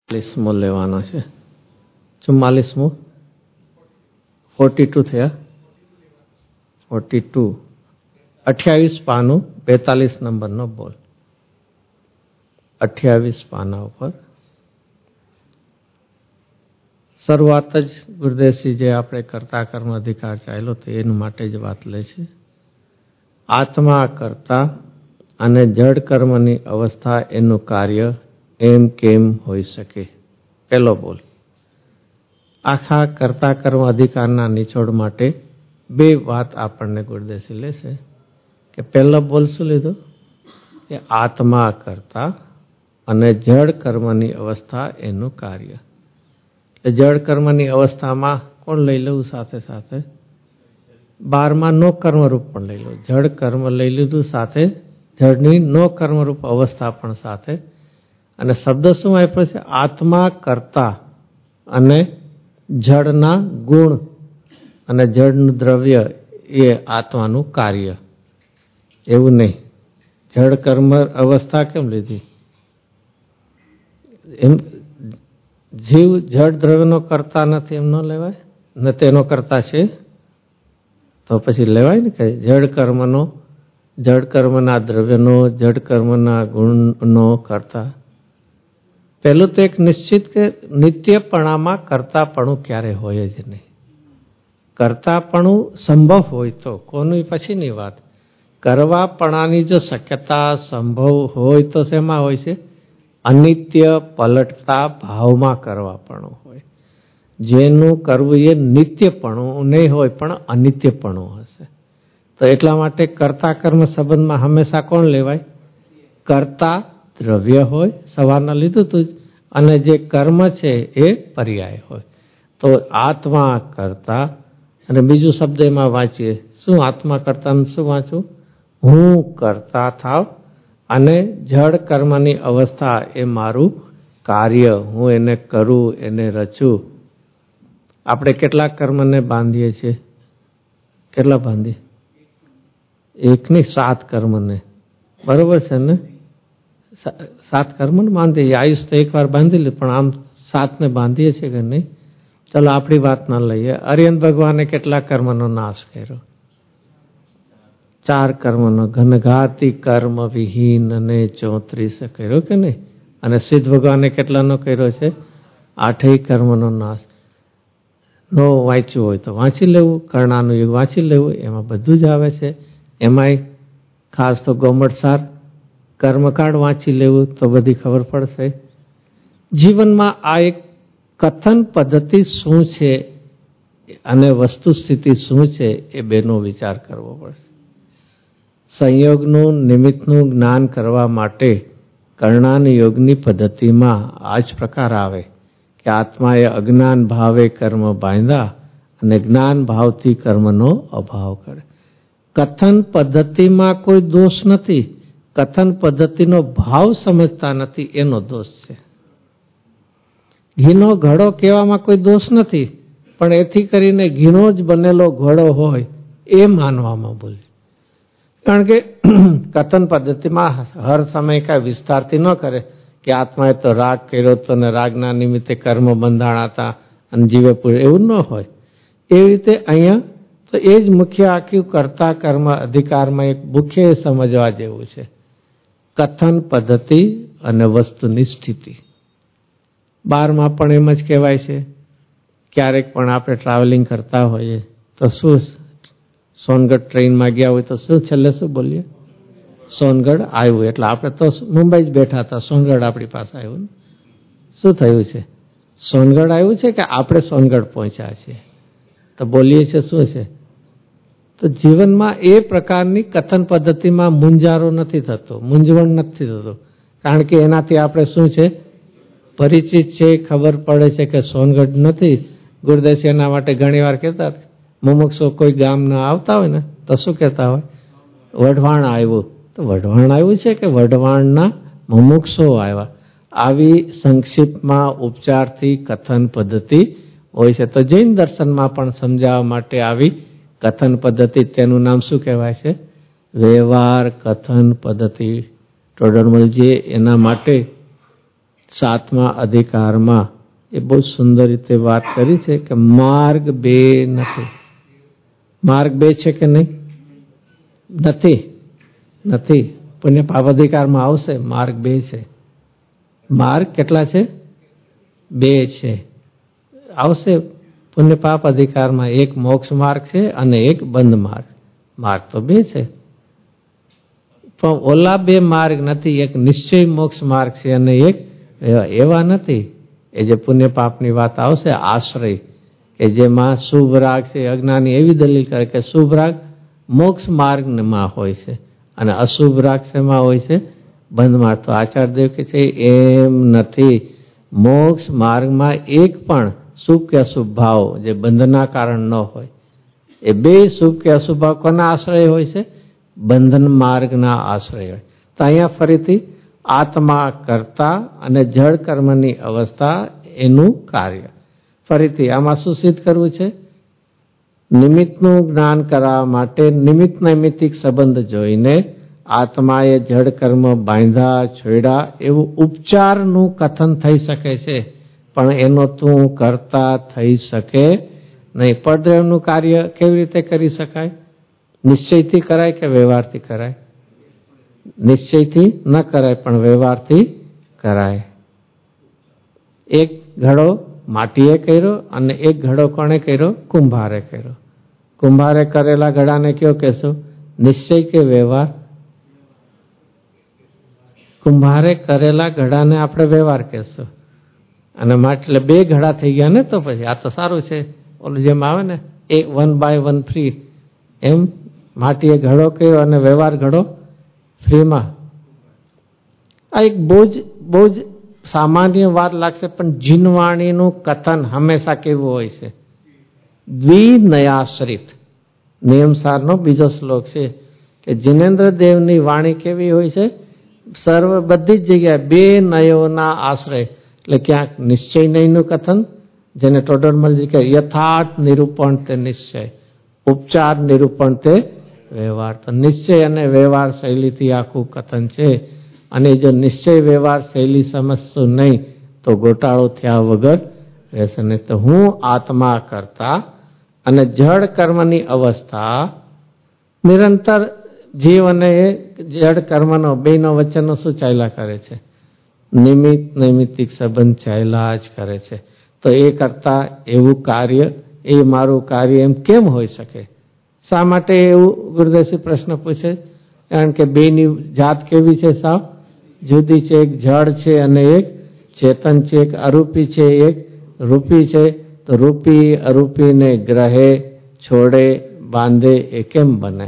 44મો લેવાનો છે. 44મો 42 થયા. 42 28 પાનું 42 નંબરનો બોલ. 28 પાના ઉપર શરૂઆત જ ગુરુદેવસિંહ જે આપણે કરતા કર્મ અધિકાર ચાલ્યો તો એના માટે જ વાત લે છે. આત્મા કરતા અને જડ કર્મની અવસ્થા એનું કાર્ય એમ કેમ હોઈ શકે. પહેલો બોલ. આખા કરતા કર્મ અધિકારના નિચોડ માટે બે વાત આપણને ગુરુદેવસિંહ લેશે કે પહેલો બોલ શું લીધો કે આત્મા કરતા અને જડ કર્મની અવસ્થા એનું કાર્ય. જડ કર્મની અવસ્થામાં કોણ લઈ લેવું સાથે સાથે 12માં નો કર્મરૂપ પણ લઈ લો. જડ કર્મ લઈ લીધું સાથે જડની નો કર્મરૂપ અવસ્થા પણ સાથે. અને શબ્દ શું આપ્યો છે? આત્મા કરતા અને જડના ગુણ અને જડનું દ્રવ્ય એ આત્માનું કાર્ય. એવું નહીં. જડ કર્મ અવસ્થા કેમ લીધી? એમ જીવ જડ દ્રવ્યનો કરતા નથી એમ ન લેવાય ને તેનો કરતા છે તો પછી લેવાય ને કે જડ કર્મનો, જડ કર્મના દ્રવ્યનો, જડ કર્મના ગુણનો કરતા. પહેલું તો એક નિશ્ચિત કે નિત્યપણામાં કરતાપણું ક્યારે હોય જ નહીં. કરતાપણું સંભવ હોય તો કોનું પછીની વાત. કરવાપણાની જો શક્યતા સંભવ હોય તો શેમાં હોય છે? અનિત્ય પલટતા ભાવમાં કરવાપણું હોય. જેનું કરવું એ નિત્યપણું નહીં હોય પણ અનિત્યપણું હશે. તો એટલા માટે કરતા કર્મ સંબંધમાં હંમેશા કોણ લેવાય? કરતા દ્રવ્ય હોય, સવારના લીધું તું જ, અને જે કર્મ છે એ પર્યાય હોય. તો આત્મા કરતા અને બીજું શબ્દ એમાં વાંચીએ શું? આત્મા કરતા શું વાંચું? હું કરતા થાવ અને જડ કર્મની અવસ્થા એ મારું કાર્ય. હું એને કરું, એને રચું. આપણે કેટલા કર્મને બાંધીએ છીએ? કેટલા બાંધીએ? એકની 7 કર્મને. બરોબર છે ને? 7 કર્મને બાંધીએ. આયુષ તો એકવાર બાંધી લે પણ આમ 7ને બાંધીએ છીએ કે નહીં? ચલો આપણી વાત ના લઈએ. અરિયન ભગવાને કેટલા કર્મનો નાશ કર્યો? 4 કર્મનો. ઘનઘાતી કર્મ વિહીન અને 34 કર્યો કે નહીં? અને સિદ્ધ ભગવાને કેટલાનો કર્યો છે? 8 કર્મનો નાશ. નો વાંચ્યું હોય તો વાંચી લેવું, કર્ણાનું યુગ વાંચી લેવું, એમાં બધું જ આવે છે. એમાંય ખાસ તો ગોમટસાર કર્મકાંડ વાંચી લેવું તો બધી ખબર પડશે. જીવનમાં આ એક કથન પદ્ધતિ શું છે અને વસ્તુસ્થિતિ શું છે એ બેનો વિચાર કરવો પડશે. સંયોગનું નિમિત્તનું જ્ઞાન કરવા માટે કર્ણાન યોગની પદ્ધતિમાં આ જ પ્રકાર આવે કે આત્માએ અજ્ઞાન ભાવે કર્મ બાંધ્યા અને જ્ઞાન ભાવથી કર્મનો અભાવ કરે. કથન પદ્ધતિમાં કોઈ દોષ નથી. કથન પદ્ધતિનો ભાવ સમજતા નથી એનો દોષ છે. ઘીનો ઘડો કહેવામાં કોઈ દોષ નથી, પણ એથી કરીને ઘીનો જ બનેલો ઘડો હોય એ માનવામાં ભૂલ. કારણ કે કથન પદ્ધતિમાં હર સમય કાંઈ વિસ્તારથી ન કરે કે આત્માએ તો રાગ કર્યો હતો ને રાગના નિમિત્તે કર્મ બંધાણા હતા અને જીવે પૂરે, એવું ન હોય. એવી રીતે અહીંયા તો એ જ મુખ્ય આખી કરતા કર્મ અધિકારમાં એક મુખ્ય સમજવા જેવું છે. કથન પદ્ધતિ અને વસ્તુની સ્થિતિ. 12માં પણ એમ જ કહેવાય છે. ક્યારેક પણ આપણે ટ્રાવેલિંગ કરતા હોઈએ તો શું, સોનગઢ ટ્રેનમાં ગયા હોય તો શું છેલ્લે શું બોલીએ? સોનગઢ આવ્યું. એટલે આપણે તો મુંબઈ જ બેઠા હતા, સોનગઢ આપણી પાસે આવ્યું. શું થયું છે? સોનગઢ આવ્યું છે કે આપણે સોનગઢ પહોંચ્યા છીએ? તો બોલીએ છીએ શું છે? તો જીવનમાં એ પ્રકારની કથન પદ્ધતિમાં મૂંઝારો નથી થતો, મૂંઝવણ નથી થતો. કારણ કે એનાથી આપણે શું છે? પરિચિત છે. ખબર પડે છે કે સોનગઢ નથી. ગુરુદેવ એના માટે ઘણી વાર કહેતા મુમુક્ષો કોઈ ગામના આવતા હોય ને તો શું કહેતા હોય? વઢવાણ આવ્યું. તો વઢવાણ આવ્યું છે કે વઢવાણના મુમુક્ષો આવ્યા? આવી સંક્ષિપ્તમાં ઉપચારથી કથન પદ્ધતિ હોય છે. તો જૈન દર્શનમાં પણ સમજાવવા માટે આવી કથન પદ્ધતિ, તેનું નામ શું કહેવાય છે? વ્યવહાર કથન પદ્ધતિ. ટોડરમલજીએ એના માટે 7મા અધિકારમાં એ બહુ સુંદર રીતે વાત કરી છે કે માર્ગ બે નથી. માર્ગ બે છે કે નહીં? નથી. પુણ્ય પાપ અધિકારમાં આવશે માર્ગ બે છે. માર્ગ કેટલા છે? બે છે. આવશે પુણ્ય પાપ અધિકારમાં. એક મોક્ષ માર્ગ છે અને એક બંધ માર્ગ. માર્ગ તો બે છે, પણ ઓલા બે માર્ગ નથી. એક નિશ્ચય મોક્ષ માર્ગ છે અને એક એવા નથી. એ જે પુણ્ય પાપની વાત આવશે, આશ્રય, કે જેમાં શુભ રાગ છે. અજ્ઞાની એવી દલીલ કરે કે શુભ રાગ મોક્ષ માર્ગમાં હોય છે અને અશુભ રાગ શેમાં હોય છે? બંધ માર્ગ. તો આચાર્યદેવ કહે છે એમ નથી. મોક્ષ માર્ગમાં એક પણ શુભ કે અશુભ ભાવ જે બંધના કારણ ન હોય, એ બે શુભ કે અશુભ ભાવ કોના આશ્રય હોય છે? બંધન માર્ગના આશ્રય હોય. તો અહીંયા ફરીથી આત્મા કરતા અને જળ કર્મની અવસ્થા એનું કાર્ય. ફરીથી આમાં શું સિદ્ધ કરવું છે? નિમિત્તનું જ્ઞાન કરવા માટે નિમિત્ત નૈમિત્તિક સંબંધ જોઈને આત્માએ જળ કર્મ બાંધ્યા છોડ્યા એવું ઉપચારનું કથન થઈ શકે છે, પણ એનો તું કરતા થઈ શકે નહીં. પરદ્રવ્યનું કાર્ય કેવી રીતે કરી શકાય? નિશ્ચયથી કરાય કે વ્યવહારથી કરાય? નિશ્ચયથી ન કરાય, પણ વ્યવહારથી કરાય. એક ઘડો માટીએ કર્યો અને એક ઘડો કોણે કર્યો? કુંભારે કર્યો. કુંભારે કરેલા ઘડાને કયો કહેશો? નિશ્ચય કે વ્યવહાર? કુંભારે કરેલા ઘડાને આપણે વ્યવહાર કહેશું. અને માટી એટલે બે ઘડા થઈ ગયા ને. તો પછી આ તો સારું છે. ઓલું જેમ આવે ને 1 by 1 ફ્રી, એમ માટીએ ઘડો કર્યો અને વ્યવહાર ઘડો ફ્રીમાં. આ એક બહુ જ સામાન્ય વાત લાગશે, પણ જીનવાણીનું કથન હંમેશા કેવું હોય છે? દ્વિનયાશ્રિત. નિયમસારનો બીજો શ્લોક છે કે જીનેન્દ્ર દેવની વાણી કેવી હોય છે? બધી જ જગ્યાએ બે નયોના આશ્રય. એટલે ક્યાંક નિશ્ચય નયનું કથન, જેને ટોડરમલજી કહે યથાર્થ નિરૂપણ તે નિશ્ચય, ઉપચાર નિરૂપણ તે વ્યવહાર. તો નિશ્ચય અને વ્યવહાર શૈલીથી આખું કથન છે. અને જો નિશ્ચય વ્યવહાર શૈલી સમજશું નહીં તો ગોટાળો થયા વગર રહેશે નહીં. તો હું આત્મા કરતા અને જળ કર્મની અવસ્થા નિરંતર જીવ અને જળ કર્મનો બેનો વચ્ચેનો શું ચાલ્યા કરે છે? નિમિત્ત નૈમિત્તિક સંબંધ ચાલ્યા જ કરે છે. તો એ કરતા એવું કાર્ય, એ મારું કાર્ય એમ કેમ હોઈ શકે? શા માટે એવું ગુરુદેવજી પ્રશ્ન પૂછે? કારણ કે બેની જાત કેવી છે? સાવ જુદી છે. એક જળ છે અને એક ચેતન છે. એક અરૂપી છે, એક રૂપી છે. તો રૂપી અરૂપીને ગ્રહે, છોડે, બાંધે એ કેમ બને?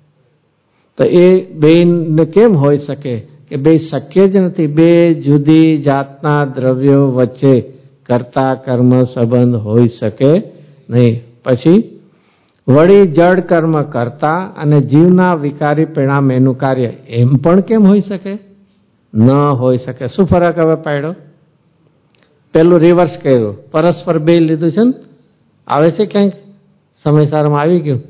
તો એ બેને કેમ હોઈ શકે? કે બે શક્ય જ નથી. બે જુદી જાતના દ્રવ્યો વચ્ચે કરતા કર્મ સંબંધ હોઈ શકે નહીં. પછી વળી જળ કર્મ કરતા અને જીવના વિકારી પરિણામ એનું કાર્ય એમ પણ કેમ હોઈ શકે? ન હોઈ શકે. શું ફરક હવે પાડ્યો? પેલું રિવર્સ કર્યું, પરસ્પર બે લીધું છે ને. આવે છે ક્યાંક સમયસારમાં આવી ગયું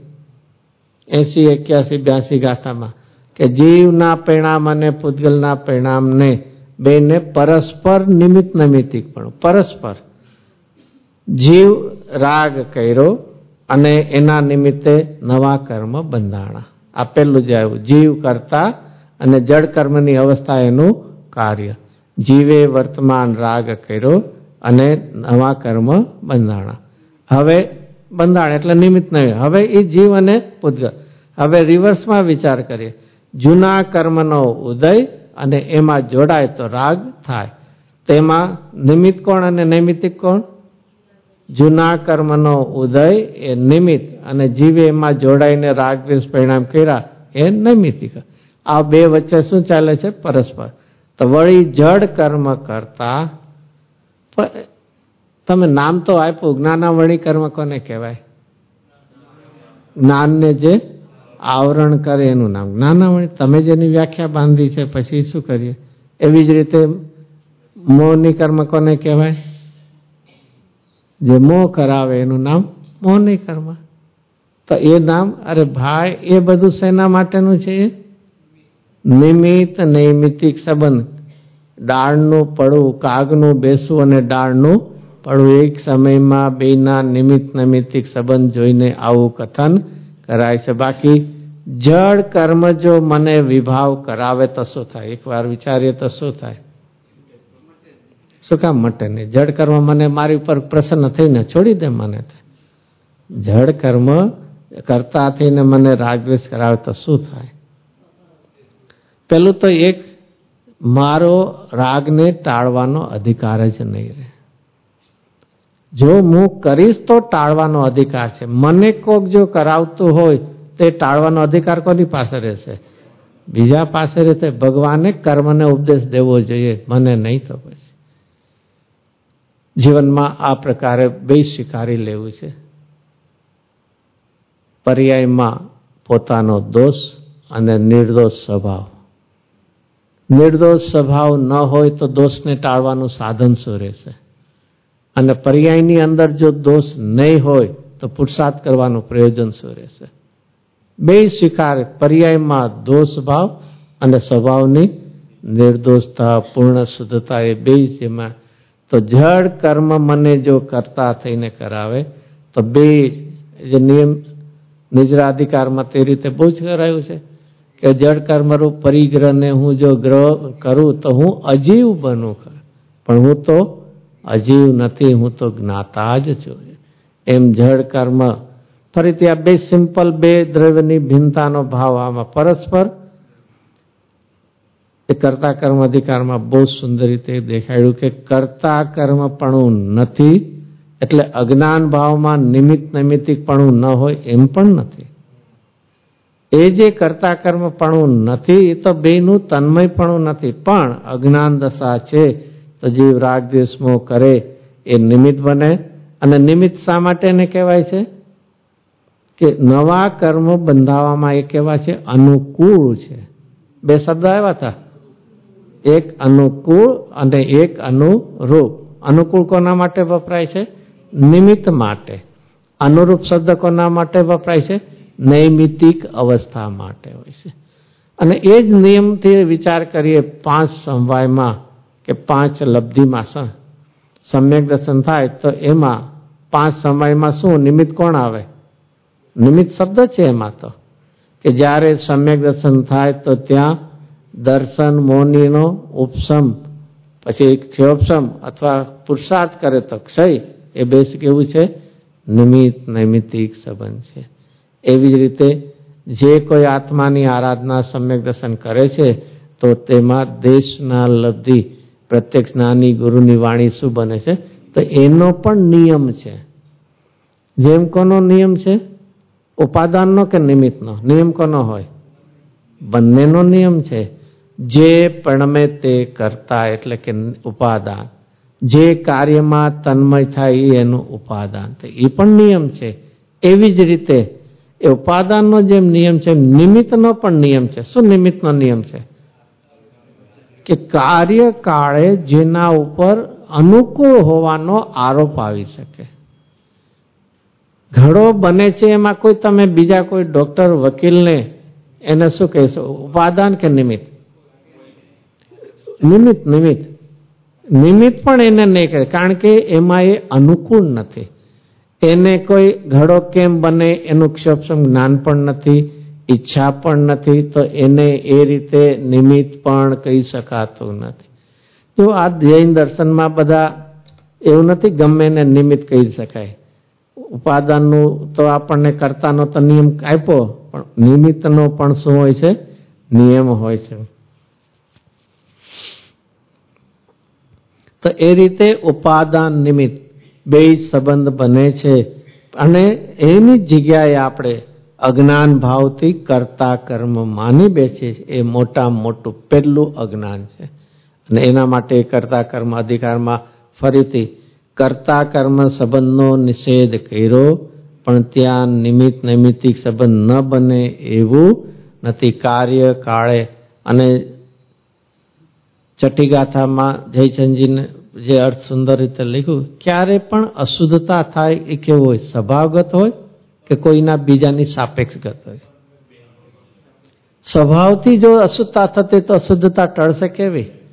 80, 81, 82 ગાથામાં કે જીવના પરિણામ અને પૂતગલના પરિણામને બેને પરસ્પર નિમિત્ત નૈમિત્તિક પણ પરસ્પર. જીવ રાગ કર્યો અને એના નિમિત્તે નવા કર્મ બંધાણા. આ પેલું જે આવ્યું, જીવ કરતા અને જળ કર્મની અવસ્થા એનું કાર્ય. જીવે વર્તમાન રાગ કર્યો અને નવા કર્મ બંધાણા. હવે બંધાણ એટલે નિમિત્ત નહીં. હવે એ જીવ અને પૂતગલ. હવે રિવર્સમાં વિચાર કરીએ. જૂના કર્મનો ઉદય અને એમાં જોડાય તો રાગ થાય. તેમાં નિમિત્ત કોણ અને નૈમિત્તિક કોણ? જૂના કર્મનો ઉદય એ નિમિત્ત અને જીવે એમાં જોડાઈને રાગ દ્વેષ પરિણામ કર્યા એ નૈમિત્તિક. આ બે વચ્ચે શું ચાલે છે? પરસ્પર. તો વળી જડ કર્મ કરતા, તમે નામ તો આપ્યું, જ્ઞાનાવળી કર્મ કોને કહેવાય? જ્ઞાનને જે આવરણ કરે એનું નામ જ્ઞાનાવળી. તમે જેની વ્યાખ્યા બાંધી છે પછી શું કરીએ? એવી જ રીતે મોહની કર્મ કોને કહેવાય? જે મોહ કરાવે એનું નામ મોહની કર્મ. તો એ નામ, અરે ભાઈ, એ બધું શેના માટેનું છે? નિમિત્ત નૈમિત્તિક સંબંધ. ડાળનું પડવું, કાગનું બેસવું અને ડાળનું પડવું એક સમયમાં બેના નિમિત્ત નૈમિત્તિક સંબંધ જોઈને આવું કથન કરાય છે. બાકી જળ કર્મ જો મને વિભાવ કરાવે તો શું થાય? એકવાર વિચારીએ તો શું થાય? શું કામ મટે નહીં? જળ કર્મ મને મારી ઉપર પ્રસન્ન થઈને છોડી દે મને. જળ કર્મ કરતા થઈને મને રાગદ્વેષ કરાવે તો શું થાય? પેલું તો એક, મારો રાગને ટાળવાનો અધિકાર જ નહીં રહે. જો હું કરીશ તો ટાળવાનો અધિકાર છે. મને કોક જો કરાવતું હોય તે ટાળવાનો અધિકાર કોની પાસે રહેશે? બીજા પાસે રહેશે. ભગવાને કર્મને ઉપદેશ દેવો જોઈએ, મને નહીં તો પછી. જીવનમાં આ પ્રકારે બે સ્વીકારી લેવું છે. પર્યાયમાં પોતાનો દોષ અને નિર્દોષ સ્વભાવ. નિર્દોષ સ્વભાવ ન હોય તો દોષને ટાળવાનું સાધન શું રહેશે? અને પર્યાયની અંદર જો દોષ નહીં હોય તો પુરુષાર્થ કરવાનું પ્રયોજન શું રહેશે? બે સ્વીકાર, પર્યાયમાં દોષ ભાવ અને સ્વભાવની નિર્દોષતા, પૂર્ણ શુદ્ધતા, એ બે જેમાં તો જળ કર્મ મને જો કરતા થઈને કરાવે તો બે જે નિયમ નિજરાધિકારમાં તે રીતે બહુ જ કરાયું છે કે જળ કર્મરૂપ પરિગ્રહને હું જો ગ્રહ કરું તો હું અજીવ બનું, પણ હું તો અજીવ નથી, હું તો જ્ઞાતા જ છું. એમ જળ કર્મ, ફરીથી આ બે સિમ્પલ બે દ્રવ્યની ભિન્નતાનો ભાવ આમાં પરસ્પર એ કર્તા કર્મ અધિકારમાં બહુ સુંદર રીતે દેખાડ્યું કે કર્તા કર્મપણું નથી એટલે અજ્ઞાન ભાવમાં નિમિત્ત નૈમિત્તિકપણું ન હોય એમ પણ નથી. એ જે કર્તા કર્મપણું નથી એ તો બેનું તન્મયપણું નથી, પણ અજ્ઞાન દશા છે તો જીવ રાગ દ્વેષ મોહ કરે એ નિમિત્ત બને. અને નિમિત્ત શા માટે એને કહેવાય છે? કે નવા કર્મ બંધાવવામાં એ કહેવાય છે અનુકૂળ છે. બે શબ્દ આવ્યા હતા, એક અનુકૂળ અને એક અનુરૂપ. અનુકૂળ કોના માટે વપરાય છે? નિમિત્ત માટે. અનુરૂપ શબ્દ કોના માટે વપરાય છે? નૈમિત્તિક અવસ્થા માટે હોય છે. અને એ જ નિયમથી વિચાર કરીએ 5 સમવાયમાં કે 5 લબ્ધિમાં સમ્યક દર્શન થાય તો એમાં 5 સમયમાં શું નિમિત્ત કોણ આવે? નિમિત્ત શબ્દ છે એમાં તો કે જ્યારે સમ્યક દર્શન થાય તો ત્યાં દર્શન મોહનીનો ઉપશમ, પછી ક્ષયોપશમ અથવા પુરુષાર્થ કરે તો ક્ષય, એ બે કેવું છે? નિમિત્ત નૈમિત્તિક સંબંધ છે. એવી જ રીતે જે કોઈ આત્માની આરાધના સમ્યક દર્શન કરે છે તો તેમાં દેશના લબ્ધિ પ્રત્યક્ષ જ્ઞાની ગુરુની વાણી શું બને છે? તો એનો પણ નિયમ છે. જેમ કોનો નિયમ છે? ઉપાદાનનો કે નિમિત્તનો? નિયમ કોનો હોય? બંનેનો નિયમ છે. જે પરણમે તે કરતા એટલે કે ઉપાદાન, જે કાર્યમાં તન્મય થાય એનું ઉપાદાન, તો એ પણ નિયમ છે. એવી જ રીતે એ ઉપાદાનનો જેમ નિયમ છે નિમિત્તનો પણ નિયમ છે. શું નિમિત્તનો નિયમ છે? કે કાર્ય કાળે જેના ઉપર અનુકૂળ હોવાનો આરોપ આવી શકે. ઘડો બને છે એમાં કોઈ તમે બીજા કોઈ ડોક્ટર વકીલને એને શું કહેશો? ઉપાદાન કે નિમિત્ત? નિમિત્ત. નિમિત્ત નિમિત્ત પણ એને નહીં કરે, કારણ કે એમાં એ અનુકૂળ નથી. એને કોઈ ઘડો કેમ બને એનું ક્ષોભ જ્ઞાન પણ નથી, ઈચ્છા પણ નથી, તો એને એ રીતે નિમિત્ત પણ કહી શકાતું નથી. જો આ જૈન દર્શનમાં બધા એવું નથી ગમે એને નિમિત્ત કહી શકાય. ઉપાદાનનું તો આપણને કર્તાનો તો નિયમ આપ્યો, પણ નિમિત્તનો પણ શું હોય છે? નિયમ હોય છે. તો એ રીતે ઉપાદાન નિમિત્ત બે સંબંધ બને છે. અને એની જગ્યાએ આપણે અજ્ઞાન ભાવથી કર્તા કર્મ માની બેસીએ, એ મોટામાં મોટું પહેલું અજ્ઞાન છે. અને એના માટે કર્તા કર્મ અધિકારમાં ફરીથી કર્તા કર્મ સંબંધનો નિષેધ કર્યો, પણ ત્યાં નિમિત્ત નૈમિત્તિક સંબંધ ન બને એવું નથી. કાર્ય કાળે અને ચટીગાથામાં જયચંદજીને જે અર્થ સુંદર રીતે લખ્યું, ક્યારે પણ અશુદ્ધતા થાય એ કેવું હોય? સ્વભાવગત હોય કે કોઈના બીજાની સાપેક્ષગત હોય? સ્વભાવથી જો અશુદ્ધતા થતી તો અશુદ્ધતા ટળશે કેવી?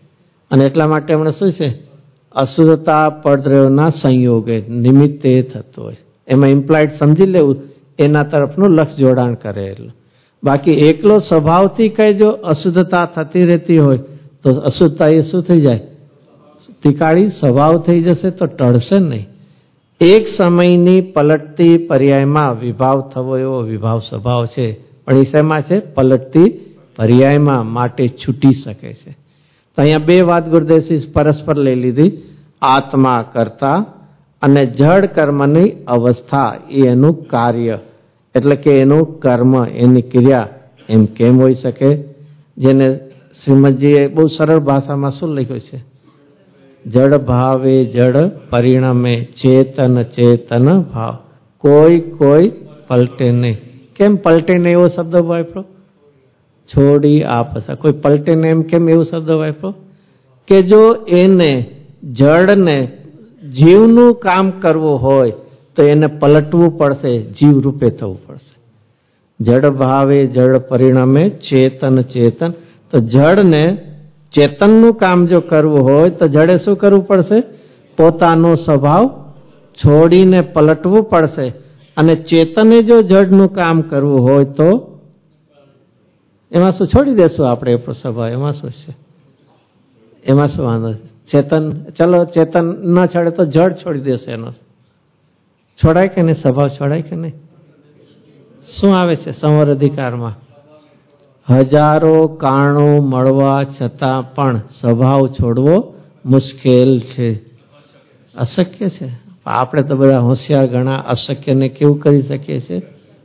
અને એટલા માટે એમણે શું છે, અશુદ્ધતા પડદ્રવ્યોના સંયોગે નિમિત્તે થતો હોય, એમાં ઇમ્પ્લાઇડ સમજી લેવું, એના તરફનું લક્ષ જોડાણ કરેલું. બાકી એકલો સ્વભાવથી કઈ જો અશુદ્ધતા થતી રહેતી હોય તો અશુદ્ધતા એ શું થઈ જાય, તિકાળી સ્વભાવ થઈ જશે તો ટળશે નહીં. એક સમયની પલટતી પર્યાયમાં વિભાવ થવો એવો વિભાવ સ્વભાવ છે, પણ એ શેમાં છે, પલટતી પર્યાયમાં, માટે છૂટી શકે છે. તો અહીંયા બે વાત ગુરુદેવજી પરસ્પર લઈ લીધી, આત્મા કરતા અને જડ કર્મની અવસ્થા એ એનું કાર્ય, એટલે કે એનું કર્મ, એની ક્રિયા એમ કેમ હોઈ શકે, જેને શ્રીમદજીએ બહુ સરળ ભાષામાં શું લખ્યું છે, જડ ભાવે જડ પરિણમે ચેતન ચેતન ભાવ, કોઈ પલટે નહીં. કેમ પલટે નહીં એવો શબ્દ વાપરો, છોડી આપશે, કોઈ પલટે નહીં એમ કેમ એવો શબ્દ વાપરો, કે જો એને જડને જીવનું કામ કરવું હોય તો એને પલટવું પડશે, જીવ રૂપે થવું પડશે. જડ ભાવે જડ પરિણમે ચેતન ચેતન, તો જડને ચેતનનું કામ જો કરવું હોય તો જડે શું કરવું પડશે, પોતાનો સ્વભાવ છોડીને પલટવું પડશે. અને ચેતને જો જડનું કામ કરવું હોય તો એમાં શું છોડી દેશું આપણે એ સ્વભાવ, એમાં શું છે, એમાં શું વાંધો છે. ચેતન, ચલો ચેતન ન છોડે તો જડ છોડી દેશે, એનો છોડાય કે નહીં, સ્વભાવ છોડાય કે નહીં. શું આવે છે સંવર અધિકારમાં, હજારો કારણો મળવા છતાં પણ સ્વભાવ છોડવો મુશ્કેલ છે, અશક્ય છે. આપણે તો બધા હોશિયાર ઘણા અશક્યને કેવું કરી શકીએ છીએ,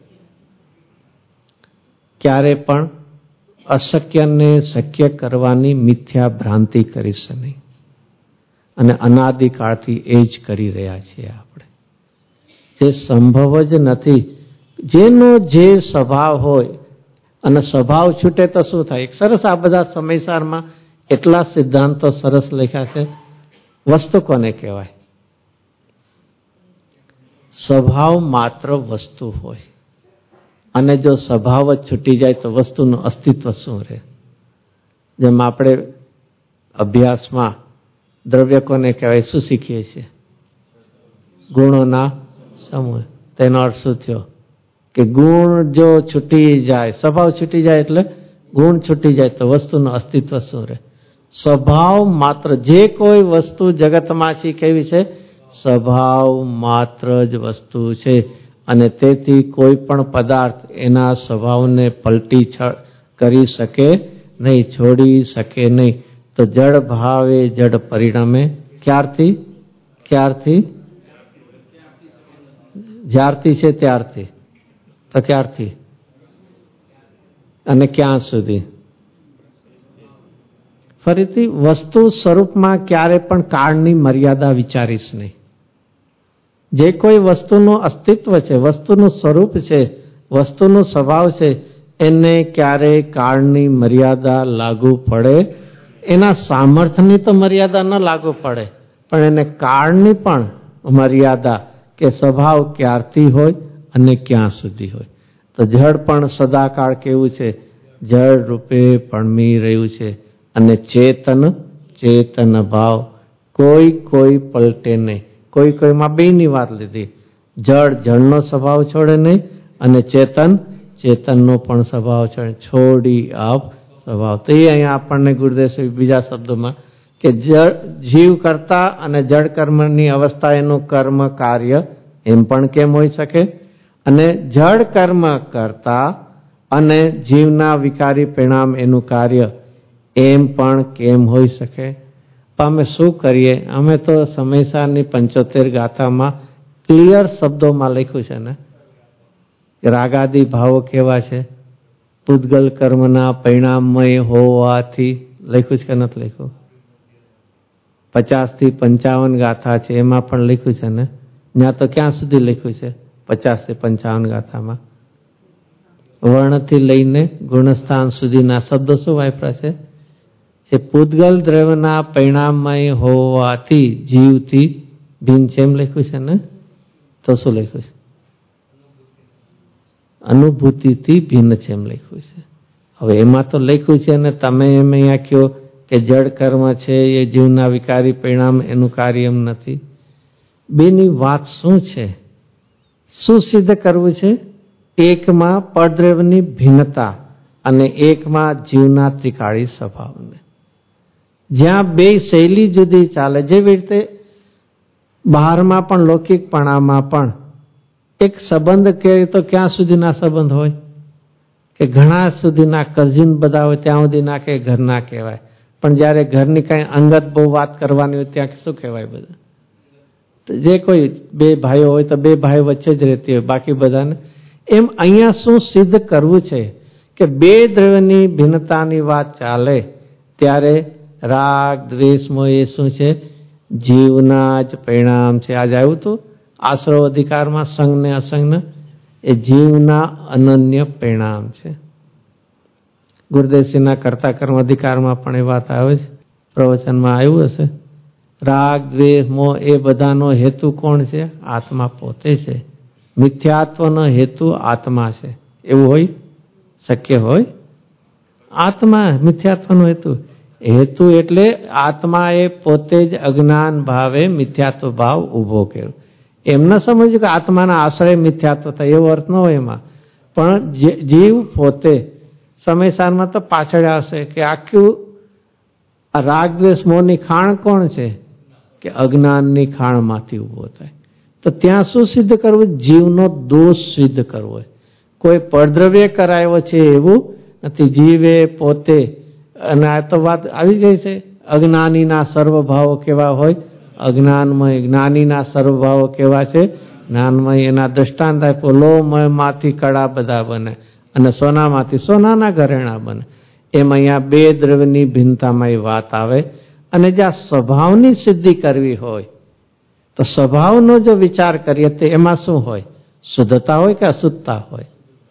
ક્યારે પણ અશક્યને શક્ય કરવાની મિથ્યા ભ્રાંતિ કરીશ નહીં. અને અનાદિકાળથી એ જ કરી રહ્યા છીએ આપણે, જે સંભવ જ નથી. જેનો જે સ્વભાવ હોય અને સ્વભાવ છૂટે તો શું થાય. સરસ આ બધા સમયસારમાં એટલા સિદ્ધાંતો સરસ લખ્યા છે. વસ્તુ કોને કહેવાય, સ્વભાવ માત્ર વસ્તુ હોય, અને જો સ્વભાવ જ છૂટી જાય તો વસ્તુનું અસ્તિત્વ શું રહે. જેમ આપણે અભ્યાસમાં દ્રવ્ય કોને કહેવાય શું શીખીએ છીએ, ગુણોના સમૂહ. તેનો અર્થ શું થયો કે ગુણ જો છૂટી જાય, સ્વભાવ છૂટી જાય એટલે ગુણ છૂટી જાય તો વસ્તુનું અસ્તિત્વ શું રહે. સ્વભાવ માત્ર, જે કોઈ વસ્તુ જગતમાં છે કેવી છે, સ્વભાવ માત્ર જ વસ્તુ છે. અને તેથી કોઈ પણ પદાર્થ એના સ્વભાવને પલટી કરી શકે નહીં, છોડી શકે નહીં. તો જડ ભાવે જડ પરિણમે, ક્યારથી, જ્યારથી છે ત્યારથી, તો ક્યારથી અને ક્યાં સુધી. ફરીથી વસ્તુ સ્વરૂપમાં ક્યારે પણ કાળની મર્યાદા વિચારીશ નહીં. જે કોઈ વસ્તુનું અસ્તિત્વ છે, વસ્તુનું સ્વરૂપ છે, વસ્તુનું સ્વભાવ છે, એને ક્યારે કાળની મર્યાદા લાગુ પડે, એના સામર્થ્યની તો મર્યાદા ન લાગુ પડે, પણ એને કાળની પણ મર્યાદા, કે સ્વભાવ ક્યારથી હોય અને ક્યાં સુધી હોય. તો જળ પણ સદાકાળ કેવું છે, જળ રૂપે પણમી રહ્યું છે. અને ચેતન ભાવ, કોઈ પલટે નહીં. કોઈમાં બેની વાત લીધી, જળનો સ્વભાવ છોડે નહીં અને ચેતનનો પણ સ્વભાવ છોડી આપ સ્વભાવ. તો એ અહીંયા આપણને ગુરુદેવ બીજા શબ્દોમાં કે જીવ કરતા અને જળ કર્મની અવસ્થા એનું કર્મ કાર્ય એમ પણ કેમ હોઈ શકે, અને જળ કર્મ કરતા અને જીવના વિકારી પરિણામ એનું કાર્ય એમ પણ કેમ હોઈ શકે. અમે શું કરીએ, અમે તો સમયસારની 75 ગાથામાં ક્લિયર શબ્દોમાં લખ્યું છે ને, રાગાદિ ભાવો કેવા છે, પૂતગલ કર્મના પરિણામમય હોવાથી લખ્યું છે કે નથી લખ્યું. 50 થી 55 ગાથા છે એમાં પણ લખ્યું છે ને. ત્યાં તો ક્યાં સુધી લખ્યું છે, 50 થી 55 ગાથામાં વર્ણથી લઈને ગુણસ્થાન સુધીના શબ્દો શું વાપર્યા છે, એ પૂતગલ દ્રવ્યના પરિણામમય હોવાથી જીવથી ભિન્ન છે એમ લખ્યું છે ને. તો શું લખ્યું છે, અનુભૂતિથી ભિન્ન છે એમ લખ્યું છે. હવે એમાં તો લખ્યું છે ને તમે એમ અહીંયા કહો કે જડ કર્મ છે એ જીવના વિકારી પરિણામ એનું કાર્ય એમ નથી. બેની વાત શું છે? શું સિદ્ધ કરવું છે? એકમાં પરદ્રવ્યની ભિન્નતા અને એકમાં જીવના ત્રિકાળી સ્વભાવને. જ્યાં બે શૈલી જુદી ચાલે, જેવી રીતે બહારમાં પણ લૌકિકપણામાં પણ એક સંબંધ કહે તો ક્યાં સુધીના સંબંધ હોય કે ઘણા સુધીના કઝિન બધા હોય ત્યાં સુધી ના કે ઘર ના કહેવાય, પણ જ્યારે ઘરની કઈ અંગત બહુ વાત કરવાની હોય ત્યાં શું કહેવાય? બધા જે કોઈ બે ભાઈઓ હોય તો બે ભાઈ વચ્ચે જ રહેતી હોય, બાકી બધાને. એમ અહીંયા શું સિદ્ધ કરવું છે કે બે દ્રવ્યની ભિન્નતાની વાત ચાલે ત્યારે રાગ દ્વેષ મોહ એ શું છે? જીવના જ પરિણામ છે. આજે આવ્યું હતું આશ્રવ અધિકારમાં સંઘ ને અસંઘ, એ જીવના અનન્ય પરિણામ છે. ગુરુદેવસિંહના કર્તા કર્મ અધિકારમાં પણ એ વાત આવે છે, પ્રવચનમાં આવ્યું હશે. રાગ દ્વેષ મોહ એ બધાનો હેતુ કોણ છે? આત્મા પોતે છે. મિથ્યાત્વનો હેતુ આત્મા છે. એવું હોય? શક્ય હોય? આત્મા મિથ્યાત્વનો હેતુ એટલે આત્માએ પોતે જ અજ્ઞાન ભાવે મિથ્યાત્વ ભાવ ઉભો કર્યો. એમ ન સમજ્યું કે આત્માના આશ્રય મિથ્યાત્વ થાય, એવો અર્થ ન હોય એમાં. પણ જીવ પોતે સમયસારમાં તો પાછળ આવશે કે આખું રાગ દ્વેષ મોહની ખાણ કોણ છે? કે અજ્ઞાનની ખાણમાંથી ઉભો થાય. તો ત્યાં શું સિદ્ધ કરવું? જીવનો દોષ સિદ્ધ કરવો. કોઈ પરદ્રવ્ય કરાયો છે એવું નથી, જીવે પોતે. અને આ તો વાત આવી ગઈ છે, અજ્ઞાનીના સર્વભાવો કેવા હોય? અજ્ઞાનમય. જ્ઞાનીના સર્વભાવો કેવા છે? જ્ઞાનમય. એના દ્રષ્ટાંત આપ્યો, લોહમયમાંથી કડા બધા બને અને સોનામાંથી સોનાના ઘરેણા બને. એમ અહીંયા બે દ્રવ્યની ભિન્નતામાં એ વાત આવે. અને જ્યાં સ્વભાવની સિદ્ધિ કરવી હોય તો સ્વભાવનો જો વિચાર કરીએ તો એમાં શું હોય? શુદ્ધતા હોય કે અશુદ્ધતા હોય?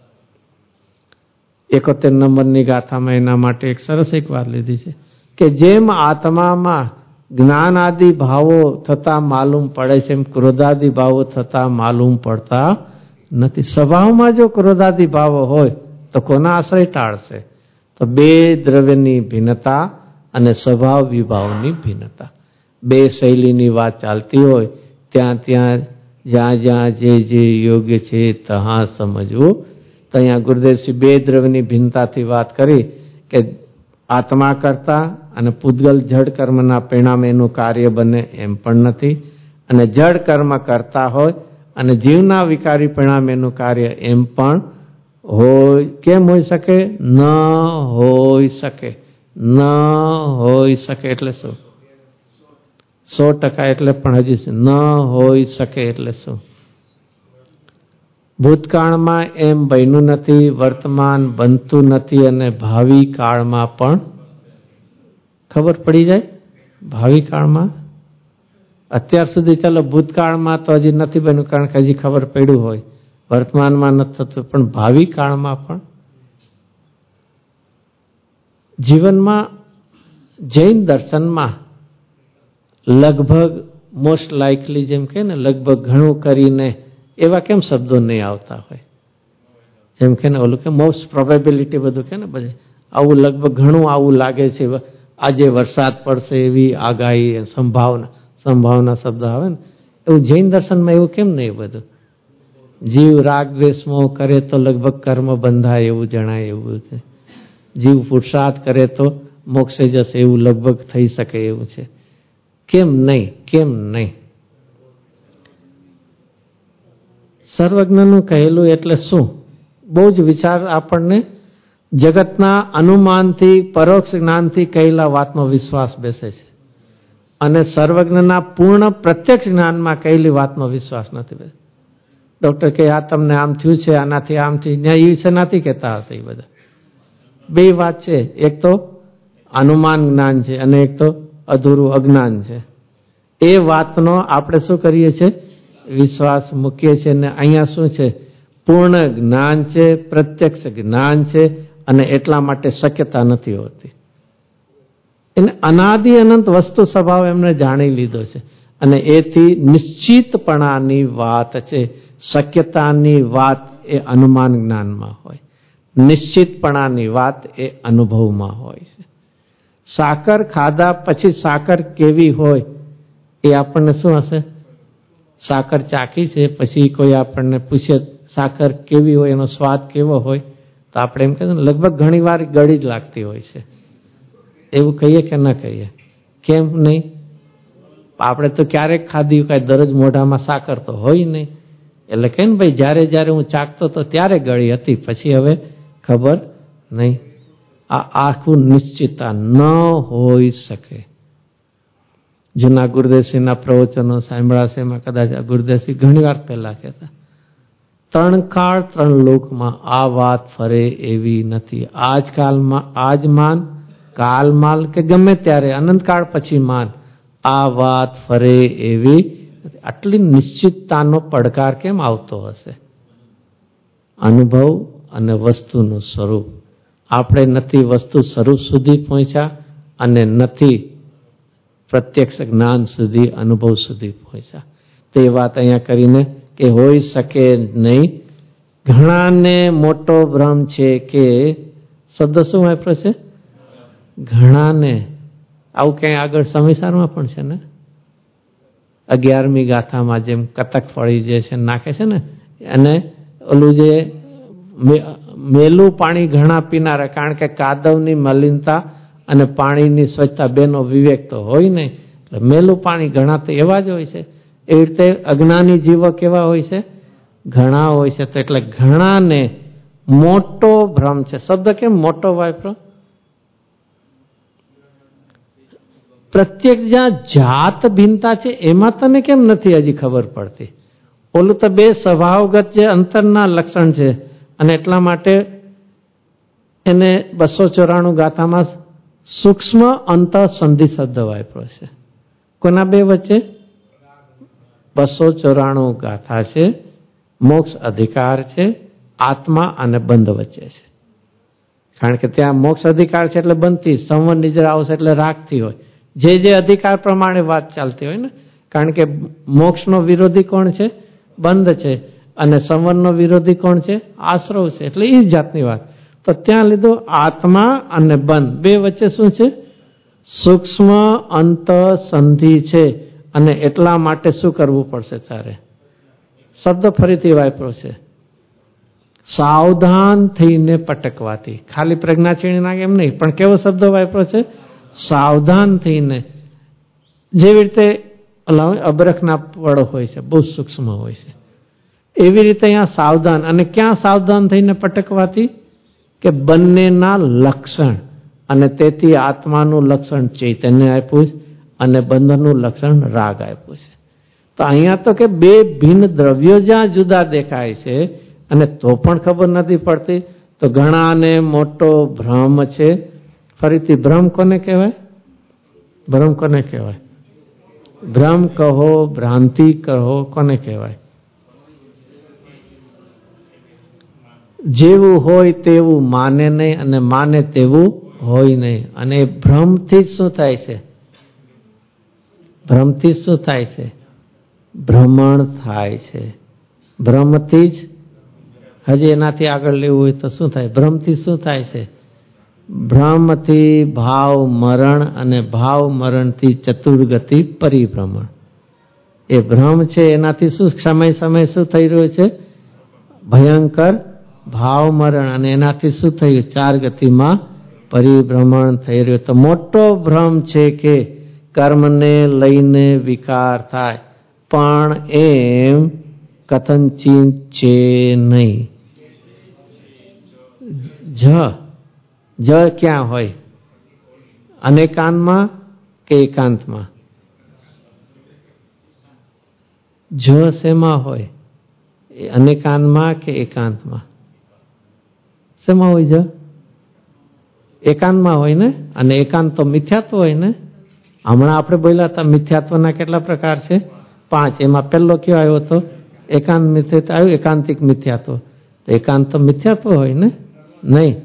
71 નંબરની ગાથામાં એના માટે એક સરસ એક વાત લીધી છે કે જેમ આત્મામાં જ્ઞાન આદિ ભાવો થતા માલુમ પડે છે, એમ ક્રોધાદિ ભાવો થતા માલુમ પડતા નથી. સ્વભાવમાં જો ક્રોધાદિ ભાવો હોય તો કોના આશ્રય ટાળશે? તો બે દ્રવ્યની ભિન્નતા અને સ્વભાવ વિભાવની ભિન્નતા. બે શૈલીની વાત ચાલતી હોય ત્યાં જ્યાં જ્યાં જે યોગ્ય છે ત્યાં સમજવું. તો અહીંયા ગુરુદેવશ્રી બે દ્રવ્યની ભિન્નતાથી વાત કરી કે આત્મા કરતા અને પૂતગલ જડ કર્મના પરિણામે એનું કાર્ય બને એમ પણ નથી, અને જડ કર્મ કરતા હોય અને જીવના વિકારી પરિણામે એનું કાર્ય એમ પણ હોય. કેમ હોઈ શકે? ન હોઈ શકે. ન હોઈ શકે એટલે શું? 100% એટલે પણ હજી ન હોઈ શકે એટલે શું? ભૂતકાળમાં એમ બન્યું નથી, વર્તમાન બનતું નથી અને ભાવિ કાળમાં પણ ખબર પડી જાય. ભાવિ કાળમાં અત્યાર સુધી ચાલો ભૂતકાળમાં તો હજી નથી બન્યું કારણ કે હજી ખબર પડ્યું હોય, વર્તમાનમાં નથી થતું, પણ ભાવિ કાળમાં પણ. જીવનમાં જૈન દર્શનમાં લગભગ મોસ્ટ લાઇકલી જેમ કે ને લગભગ ઘણું કરીને એવા કેમ શબ્દો નહીં આવતા હોય? જેમ કે ને ઓલું કે મોસ્ટ પ્રોબેબિલિટી બધું કે ને બધે આવું લગભગ ઘણું આવું લાગે છે, આજે વરસાદ પડશે એવી આગાહી, સંભાવના શબ્દ આવે ને, એવું જૈન દર્શનમાં એવું કેમ નહીં? બધું જીવ રાગ દ્વેષ મોહ કરે તો લગભગ કર્મ બંધાય એવું જણાય એવું છે. જીવ પુરુષાર્થ કરે તો મોક્ષે જશે એવું લગભગ થઈ શકે એવું છે. કેમ નહીં? કેમ નહીં? સર્વજ્ઞનું કહેલું એટલે શું? બહુ જ વિચાર આપણને જગતના અનુમાનથી પરોક્ષ જ્ઞાનથી કહેલા વાતનો વિશ્વાસ બેસે છે, અને સર્વજ્ઞના પૂર્ણ પ્રત્યક્ષ જ્ઞાનમાં કહેલી વાતનો વિશ્વાસ નથી બેસે. ડોક્ટર કે આ તમને આમ થયું છે, આનાથી આમ થયું, એ વિશે નથી કહેતા હશે. એ બધા બે વાત છે, એક તો અનુમાન જ્ઞાન છે અને એક તો અધૂરું અજ્ઞાન છે. એ વાતનો આપણે શું કરીએ છીએ? વિશ્વાસ મૂકીએ છીએ. ને અહીંયા શું છે? પૂર્ણ જ્ઞાન છે, પ્રત્યક્ષ જ્ઞાન છે, અને એટલા માટે શક્યતા નથી હોતી. એને અનાદિ અનંત વસ્તુ સ્વભાવ એમને જાણી લીધો છે, અને એથી નિશ્ચિતપણાની વાત છે. શક્યતાની વાત એ અનુમાન જ્ઞાનમાં હોય, નિશ્ચિતપણાની વાત એ અનુભવમાં હોય છે. સાકર ખાધા પછી સાકર કેવી હોય એ આપણને શું હશે? સાકર ચાખી છે, પછી કોઈ આપણને પૂછે સાકર કેવી હોય, એનો સ્વાદ કેવો હોય, તો આપણે એમ કહીએ લગભગ ઘણી વાર ગળી જ લાગતી હોય છે. એવું કહીએ કે ન કહીએ? કેમ નહીં? આપણે તો ક્યારેક ખાધી, કાંઈ દરરોજ મોઢામાં સાકર તો હોય નહીં. એટલે કે ને ભાઈ જ્યારે જ્યારે હું ચાખતો તો ત્યારે ગળી હતી, પછી હવે ખબર નહીં. આ આખું નિશ્ચિતતા ન હોઈ શકે. જૂના ગુરુદેવસિંહના પ્રવચનો સાંભળ્યા છે, એમાં કદાચ ગુરુદેવસિંહ ઘણી વાર પહેલા કહેતા, 3 કાળ 3 લોકમાં આ વાત ફરે એવી નથી. આજકાલમાં આજ માન, કાલમાલ કે ગમે ત્યારે અનંતકાળ પછી માન, આ વાત ફરે એવી. આટલી નિશ્ચિતતાનો પડકાર કેમ આવતો હશે? અનુભવ અને વસ્તુનું સ્વરૂપ. આપણે નથી વસ્તુ સ્વરૂપ સુધી પહોંચ્યા અને નથી પ્રત્યક્ષ જ્ઞાન સુધી, અનુભવ સુધી પહોંચ્યા. તે વાત અહીંયા કરીને કે હોઈ શકે નહીં. ઘણાને મોટો ભ્રમ છે કે, શબ્દ શું વાપરો છે? ઘણાને. આવું ક્યાંય આગળ સમયસારમાં પણ છે ને, 11મી ગાથામાં જેમ કતક ફળી જે છે નાખે છે ને, અને ઓલું જે મેલું પાણી ઘણા પીનારા, કારણ કે કાદવની મલિનતા અને પાણીની સ્વચ્છતા બેનો વિવેક તો હોય નહીં, એટલે મેલું પાણી ઘણા તો એવા જ હોય છે. એવી રીતે અજ્ઞાની જીવો કેવા હોય છે? ઘણા હોય છે. તો એટલે ઘણાને મોટો ભ્રમ છે. શબ્દ કેમ મોટો વાપરો? પ્રત્યેક જ્યાં જાત ભિન્નતા છે એમાં તને કેમ નથી હજી ખબર પડતી? ઓલું તો બે સ્વભાવગત જે અંતરના લક્ષણ છે, અને એટલા માટે એને 294 ગાથામાં સૂક્ષ્મ અંત સંધિ શબ્દ વાપર્યો છે. કોના બે વચ્ચે? 294 ગાથા છે, મોક્ષ અધિકાર છે, આત્મા અને બંધ વચ્ચે છે. કારણ કે ત્યાં મોક્ષ અધિકાર છે એટલે બંધથી, સંવર નિજર આવશે એટલે રાખતી હોય, જે અધિકાર પ્રમાણે વાત ચાલતી હોય ને. કારણ કે મોક્ષનો વિરોધી કોણ છે? બંધ છે. અને સંવરનો વિરોધી કોણ છે? આશ્રવ છે. એટલે એ જાતની વાત. તો ત્યાં લીધું આત્મા અને બંધ, બે વચ્ચે શું છે? સૂક્ષ્મ અંત સંધિ છે. અને એટલા માટે શું કરવું પડશે તારે? શબ્દ ફરીથી વાપરો છે, સાવધાન થઈને પટકવાથી. ખાલી પ્રજ્ઞાચીણી નાખે એમ નહીં, પણ કેવો શબ્દ વાપરો છે? સાવધાન થઈને. જેવી રીતે અબરખના પડ હોય છે, બહુ સૂક્ષ્મ હોય છે, એવી રીતે અહીંયા સાવધાન. અને ક્યાં સાવધાન થઈને પટકવાથી? કે બંનેના લક્ષણ. અને તેથી આત્માનું લક્ષણ ચૈતન્ય આપ્યું છે અને બંધનનું લક્ષણ રાગ આપ્યું છે. તો અહીંયા તો કે બે ભિન્ન દ્રવ્યો જ્યાં જુદા દેખાય છે અને તો પણ ખબર નથી પડતી, તો ઘણાને મોટો ભ્રમ છે. ફરીથી ભ્રમ કોને કહેવાય? ભ્રમ કોને કહેવાય? ભ્રમ કહો, ભ્રાંતિ કહો, કોને કહેવાય? જેવું હોય તેવું માને નહીં અને માને તેવું હોય નહીં. અને ભ્રમથી જ શું થાય છે? ભ્રમથી શું થાય છે? ભ્રમણ થાય છે. ભ્રમથી જ, હજી એનાથી આગળ લેવું હોય તો શું થાય? ભ્રમથી શું થાય છે? ભ્રમથી ભાવ મરણ, અને ભાવ મરણથી ચતુર્ગતિ પરિભ્રમણ. એ ભ્રમ છે એનાથી શું સમય શું થઈ રહ્યું છે? ભયંકર ભાવ મરણ. અને એનાથી શું થયું? 4 ગતિમાં પરિભ્રમણ થઈ રહ્યું. તો મોટો ભ્રમ છે કે કર્મને લઈને વિકાર થાય, પણ એમ કથનચિત છે નહીં. જ ક્યાં હોય? અનેકાંતમાં કે એકાંતમાં? જ શેમાં હોય? અનેકાંતમાં કે એકાંતમાં? શેમાં હોય? જ એકાંતમાં હોય ને. અને એકાંત તો મિથ્યાત્વ હોય ને. હમણાં આપણે બોલ્યા હતા મિથ્યાત્વના કેટલા પ્રકાર છે? 5. એમાં પહેલો કયો આવ્યો હતો? એકાંત મિથ્યાત્વ આવ્યું. એકાંતિક મિથ્યાત્વ. તો એકાંત તો મિથ્યાત્વ હોય ને? નહીં.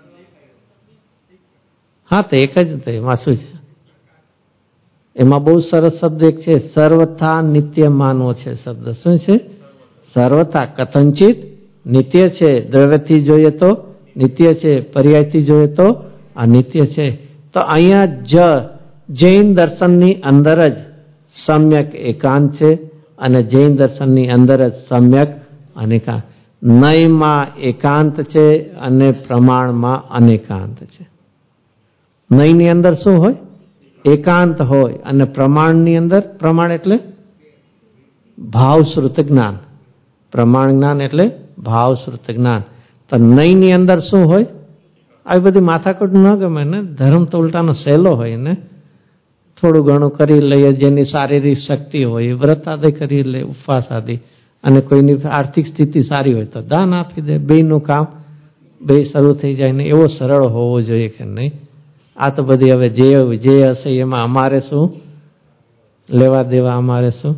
હા, તો એક જ. તો એમાં શું છે? એમાં બહુ સરસ શબ્દ એક છે, સર્વથા નિત્ય માનવો છે શબ્દ. શું છે? સર્વથા. કથનચિત નિત્ય છે. દ્રવ્યથી જોઈએ તો નિત્ય છે, પર્યાયથી જોઈએ તો અનિત્ય છે. તો અહીંયા જૈન દર્શનની અંદર જ સમ્યક એકાંત છે અને જૈન દર્શનની અંદર જ સમ્યક અનેકાંત. નયમાં એકાંત છે અને પ્રમાણમાં અનેકાંત છે. નયની અંદર શું હોય? એકાંત હોય. અને પ્રમાણની અંદર, પ્રમાણ એટલે ભાવશ્રુત જ્ઞાન, પ્રમાણ જ્ઞાન એટલે ભાવશ્રુત જ્ઞાન. તો નયની અંદર શું હોય? આવી બધી માથાકૂટ ન ગમે ને. ધર્મ તો ઉલટાનો સહેલો હોય ને. થોડું ઘણું કરી લઈએ, જેની શારીરિક શક્તિ હોય વ્રત આદિ કરી લે, ઉપવાસ આદિ, અને કોઈની આર્થિક સ્થિતિ સારી હોય તો દાન આપી દે. બેયનું કામ બે શરૂ થઈ જાય ને. એવો સરળ હોવો જોઈએ કે નહીં? આ તો બધી હવે જે હશે એમાં અમારે શું લેવા દેવા? અમારે શું?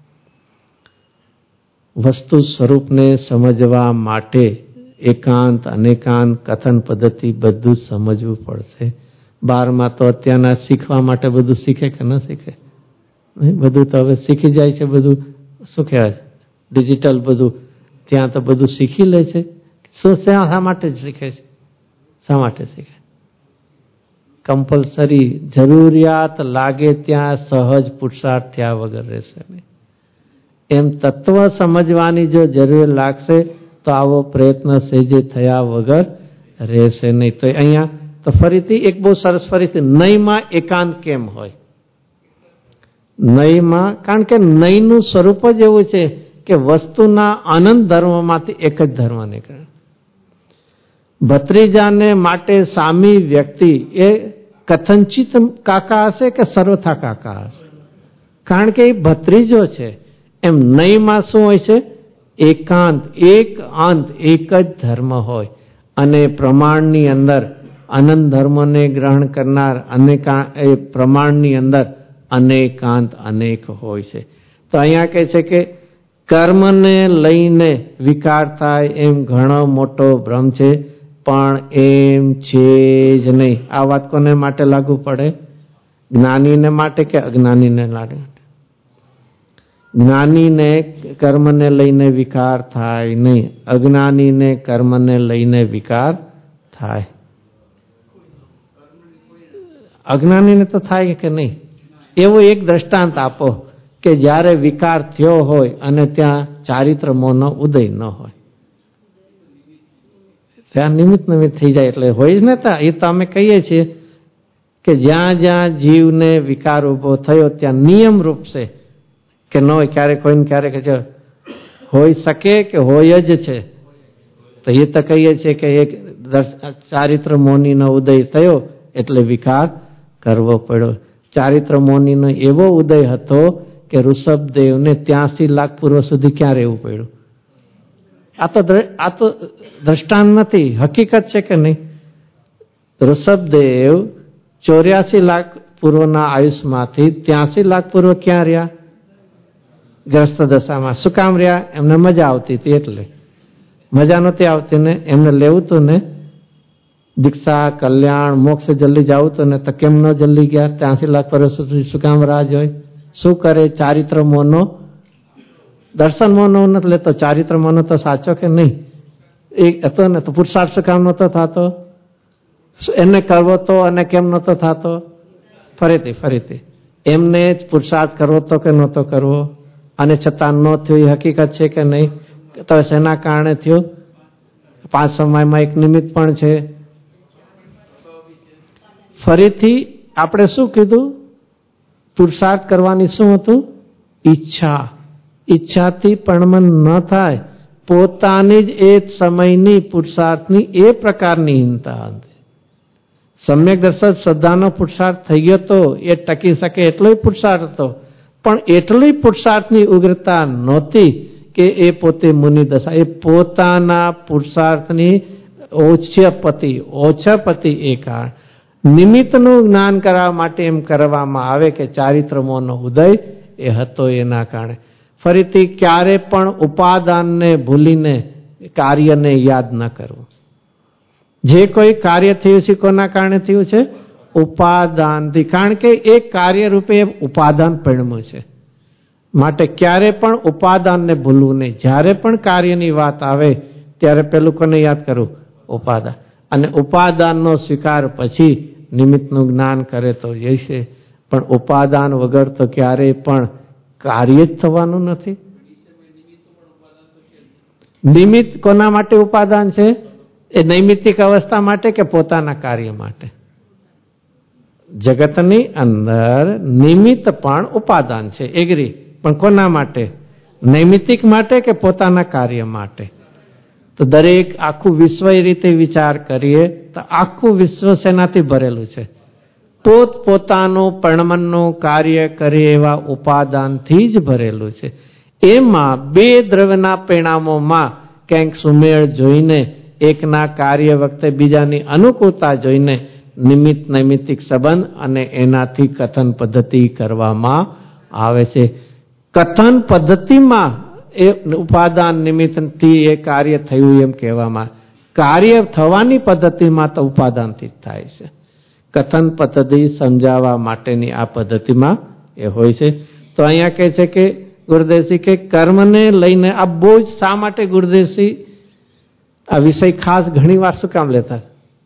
વસ્તુ સ્વરૂપને સમજવા માટે એકાંત, અનેકાંત, કથન પદ્ધતિ બધું જ સમજવું પડશે. 12માં તો અત્યારના શીખવા માટે બધું શીખે કે ન શીખે? બધું તો હવે શીખી જાય છે. બધું શું કહેવાય છે? ડિજિટલ બધું. ત્યાં તો બધું શીખી લે છે. શું શા માટે જ શીખે છે? શા માટે શીખે? કમ્પલસરી, જરૂરિયાત લાગે ત્યાં સહજ પુરુષાર્થ થયા વગર રહેશે નહીં. એમ તત્વ સમજવાની જો જરૂર લાગશે તો આવો પ્રયત્ન સહેજે થયા વગર રહેશે નહીં. તો અહીંયા તો ફરીથી એક બહુ સરસ, ફરીથી નયમાં એકાંત કેમ હોય? નયમાં, કારણ કે નયનું સ્વરૂપ જ એવું છે કે વસ્તુના અનંત ધર્મમાંથી એક જ ધર્મ નીકળે. ભત્રીજાને માટે સામી વ્યક્તિ એ કથનચિત કાકા હશે કે સર્વથા કાકા હશે? કારણ કે એ ભત્રીજો છે. એમ નયમાં શું હોય છે? એકાંત, એક અંત, એક જ ધર્મ હોય. અને પ્રમાણની અંદર અનંત ધર્મને ગ્રહણ કરનાર એ પ્રમાણની અંદર અનેકાંત અનેક હોય છે. તો અહીંયા કહે છે કે કર્મને લઈને વિકાર થાય એમ ઘણો મોટો ભ્રમ છે, પણ એમ છે જ નહીં. આ વાત કોને માટે લાગુ પડે? જ્ઞાનીને માટે કે અજ્ઞાનીને માટે? જ્ઞાનીને કર્મને લઈને વિકાર થાય નહીં, અજ્ઞાનીને કર્મને લઈને વિકાર થાય. અજ્ઞાનીને તો થાય કે નહીં? એવો એક દ્રષ્ટાંત આપો કે જ્યારે વિકાર થયો હોય અને ત્યાં ચારિત્ર મોહનો ઉદય ન હોય. ત્યાં નિમિત્ત થઈ જાય એટલે હોય જ નતા. એ તો અમે કહીએ છીએ કે જ્યાં જ્યાં જીવને વિકાર ઉભો થયો ત્યાં નિયમ રૂપ છે કે ન હોય. ક્યારેક હોય ને ક્યારેક હોઈ શકે કે હોય જ છે. તો એ તો કહીએ છીએ કે એક ચારિત્ર મોહનીનો ઉદય થયો એટલે વિકાર કરવો પડ્યો. ચારિત્ર મોહનીનો એવો ઉદય હતો કે ઋષભદેવને 83 લાખ પૂર્વ સુધી ક્યાં રહેવું પડ્યું? આ તો દ્રષ્ટાંત નથી, હકીકત છે કે નહીં? ઋષભદેવ 84 લાખ પૂર્વના આયુષમાંથી 83 લાખ પૂર્વ ક્યાં રહ્યા? ગ્રસ્ત દશામાં. શું કામ રહ્યા? એમને મજા આવતી હતી એટલે. મજા નહોતી આવતી ને, એમને લેવું હતું ને દીક્ષા, કલ્યાણ, મોક્ષ જલ્દી જવું હતું ને, તો કેમ ન જલ્દી ગયા? 83 લાખ વર્ષ સુધી શું કામ રાહ જોઈ? શું કરે? ચારિત્ર મોહનો, દર્શન મોહનો નથી લેતો, ચારિત્ર મોહનો તો સાચો કે નહીં? એ હતો ને, તો પુરુષાર્થ શું કામ નહોતો થતો? એને કરવો તો અને કેમ નહોતો થતો? ફરીથી એમને જ પુરુષાર્થ કરવો તો કે નહોતો કરવો? અને છતાં ન થયું. એ હકીકત છે કે નહીં? તો શેના કારણે થયું? 5 સમયમાં એક નિમિત્ત પણ છે. ફરીથી આપણે શું કીધું? પુરુષાર્થ કરવાની શું હતું? ઈચ્છા. ઈચ્છાથી પણ ન થાય. પોતાની જ એ સમયની પુરુષાર્થની એ પ્રકારની હીનતા હતી. સમ્યક દર્શન શ્રદ્ધાનો પુરુષાર્થ થઈ ગયો તો એ ટકી શકે એટલો પુરુષાર્થ હતો, પણ એટલી પુરુષાર્થની ઉગ્રતા નહોતી કે એ પોતે મુનિ દશા. એ પોતાના પુરુષાર્થની ઓછપતિ એ કારણ. નિમિત્તનું જ્ઞાન કરવા માટે એમ કરવામાં આવે કે ચારિત્ર મોહનો ઉદય એ હતો એના કારણે. ફરીથી ક્યારે પણ ઉપાદાનને ભૂલીને કાર્યને યાદ ન કરવું. જે કોઈ કાર્ય થયું છે કોના કારણે થયું છે? ઉપાદાનથી. કારણ કે એ કાર્ય રૂપે ઉપાદાન પરિણમ્યું છે. માટે ક્યારે પણ ઉપાદાનને ભૂલવું નહીં. જ્યારે પણ કાર્યની વાત આવે ત્યારે પેલું કોને યાદ કરવું? ઉપાદાન. અને ઉપાદાનનો સ્વીકાર પછી નિમિત્તનું જ્ઞાન કરે તો જઈશે, પણ ઉપાદાન વગર તો ક્યારેય પણ કાર્ય જ થવાનું નથી. નિમિત્ત કોના માટે ઉપાદાન છે? એ નૈમિત્તિક અવસ્થા માટે કે પોતાના કાર્ય માટે? જગતની અંદર નિમિત્ત પણ ઉપાદાન છે, એગ્રી, પણ કોના માટે? નૈમિત્તિક માટે કે પોતાના કાર્ય માટે? તો દરેક આખું વિશ્વ એ રીતે વિચાર કરીએ તો આખું વિશ્વ શેનાથી ભરેલું છે? પોતપોતાનું પરણમનનું કાર્ય કરે એવા ઉપાદાનથી જ ભરેલું છે. એમાં બે દ્રવ્યના પરિણામોમાં ક્યાંક સુમેળ જોઈને, એકના કાર્ય વખતે બીજાની અનુકૂળતા જોઈને નિમિત્ત નૈમિત્તિક સંબંધ અને એનાથી કથન પદ્ધતિ કરવામાં આવે છે. કથન પદ્ધતિમાં એ ઉપાદાન નિમિત્તથી એ કાર્ય થયું એમ કહેવામાં, કાર્ય થવાની પદ્ધતિમાં તો ઉપાદાનથી જ થાય છે. કથન પદ્ધતિ સમજાવવા માટેની આ પદ્ધતિમાં એ હોય છે. તો અહીંયા કહે છે કે ગુરુદેવજી કે કર્મને લઈને આ બહુ જ શા માટે ગુરુદેવજી આ વિષય ખાસ ઘણી વાર શું કામ લેતા?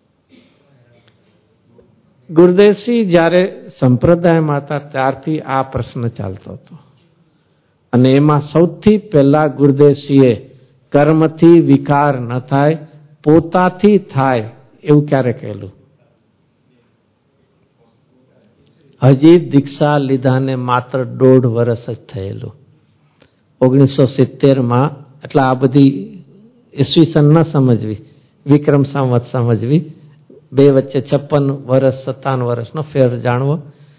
ગુરુદેવજી જ્યારે સંપ્રદાયમાં હતા ત્યારથી આ પ્રશ્ન ચાલતો હતો, અને એમાં સૌથી પહેલા ગુરુદેવજીએ કર્મથી વિકાર ન થાય, પોતાથી થાય એવું ક્યારે કહેલું? હજી દીક્ષા લીધાને માત્ર 1.5 વર્ષ જ થયેલું. 1970માં, એટલે આ બધી ઈસવીસન ન સમજવી, વિક્રમ સંવત સમજવી. બે વચ્ચે 56 વર્ષ 57 વર્ષનો ફેર જાણવો.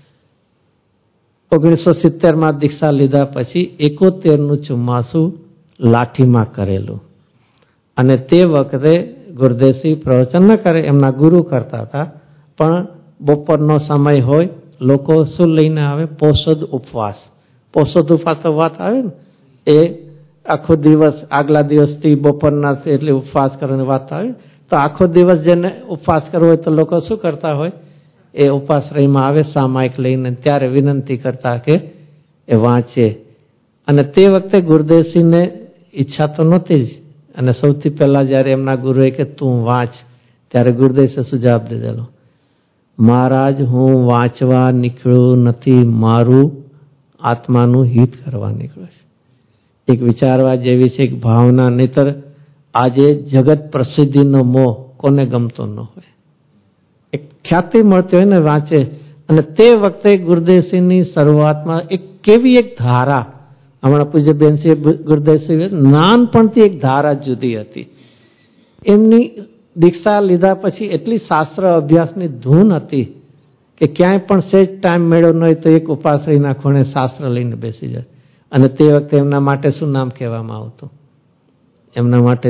1970માં દીક્ષા લીધા પછી 71નું ચોમાસું લાઠીમાં કરેલું, અને તે વખતે ગુરુદેવજી પ્રવચન ન કરે, એમના ગુરુ કરતા હતા, પણ બપોરનો સમય હોય, લોકો શું લઈને આવે? પોષદ ઉપવાસ. પોષદ ઉપવાસ તો વાત આવે ને, એ આખો દિવસ આગલા દિવસથી બપોરના એટલે ઉપવાસ કરવાની વાત આવે. તો આખો દિવસ જેને ઉપવાસ કરવો હોય તો લોકો શું કરતા હોય? એ ઉપાશ્રયમાં આવે સામાયિક લઈને, ત્યારે વિનંતી કરતા કે એ વાંચે. અને તે વખતે ગુરુદેવજીને ઈચ્છા તો નહોતી જ, અને સૌથી પહેલા જ્યારે એમના ગુરુએ કે તું વાંચ, ત્યારે ગુરુદેવજીએ સુજાવ દીધેલો, મહારાજ હું વાંચવા નીકળ્યું નથી, મારું આત્માનું હિત કરવા નીકળ્યું છે. એક વિચારવા જેવી છે, એક ભાવના. નહીતર આજે જગત પ્રસિદ્ધિનો મોહ કોને ગમતો ન હોય? એક ખ્યાતિ મળતી હોય ને વાંચે. અને તે વખતે ગુરુદેવસિંહની શરૂઆતમાં એક કેવી એક ધારા, હમણાં પૂજ્ય બેનસિંહ ગુરુદેવસિંહ નાનપણથી એક ધારા જુદી હતી. એમની દીક્ષા લીધા પછી એટલી શાસ્ત્ર અભ્યાસની ધૂન હતી કે ક્યાંય પણ સેજ ટાઈમ મેળવ્યો ન હોય તો એક ઉપાશ્રયના ખૂણે શાસ્ત્ર લઈને બેસી જાય. અને તે વખતે એમના માટે શું નામ કહેવામાં આવતું? એમના માટે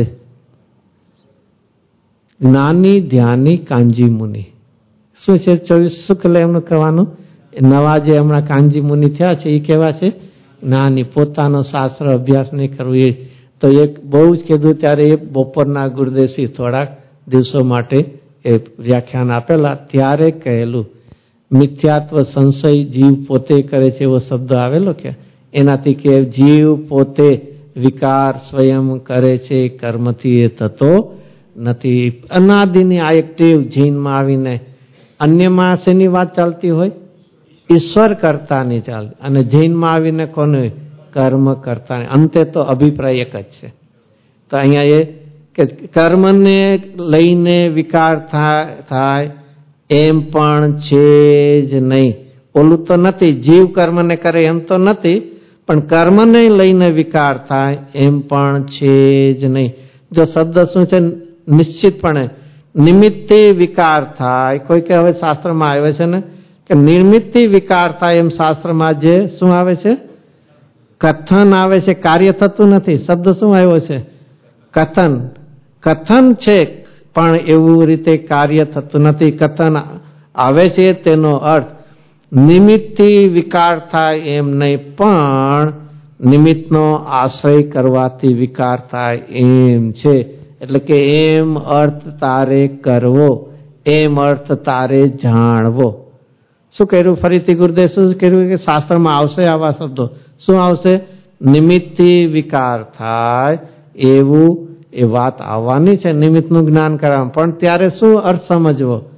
જ્ઞાની ધ્યાની કાંજી મુનિ. શું છે 24 શુક્લ એમનું કહેવાનું? નવા જે હમણાં કાંજી મુનિ થયા છે એ કેવા છે? જ્ઞાની. પોતાનો શાસ્ત્ર અભ્યાસ નહીં કરવું. એ તો એક બહુ જ કીધું. ત્યારે એ બપોરના ગુરુદેવસિંહ થોડાક દિવસો માટે એ વ્યાખ્યાન આપેલા, ત્યારે કહેલું મિથ્યાત્વ સંશય જીવ પોતે કરે છે એવો શબ્દ આવેલો કે એનાથી કે જીવ પોતે વિકાર સ્વયં કરે છે, કર્મથી એ થતો નથી. અનાદિની આ એક ટેવ જીનમાં આવીને અન્યમાં શેની વાત ચાલતી હોય? ઈશ્વર કરતાની ચાલે. અને જૈનમાં આવીને કોને? કર્મ કરતા. અંતે તો અભિપ્રાય એક જ છે. તો અહીંયા એ કે કર્મને લઈને વિકાર થાય એમ પણ છે જ નહીં. ઓલું તો નથી, જીવ કર્મને કરે એમ તો નથી, પણ કર્મને લઈને વિકાર થાય એમ પણ છે જ નહીં. જો શબ્દ શું છે? નિશ્ચિતપણે નિમિત્તે વિકાર થાય. કોઈ કે હવે શાસ્ત્રમાં આવે છે ને કે નિમિત્તે વિકાર થાય, એમ શાસ્ત્રમાં જે શું આવે છે? કથન આવે છે. કાર્ય થતું નથી. શબ્દ શું આવ્યો છે? કથન. કથન છે પણ એવું રીતે કાર્ય થતું નથી. કથન આવે છે તેનો અર્થ નિમિત્તથી વિકાર થાય એમ નહીં, પણ નિમિત્તનો આશ્રય કરવાથી વિકાર થાય એમ છે. એટલે કે એમ અર્થ તારે કરવો, એમ અર્થ તારે જાણવો. શું કર્યું? ફરીથી ગુરુદેવ શું કર્યું કે શાસ્ત્રમાં આવશે આવા શબ્દો. શું આવશે? નિમિત્તથી વિકાર થાય એવું એ વાત આવવાની છે. નિમિત્તનું જ્ઞાન કરવા, પણ ત્યારે શું અર્થ સમજવો?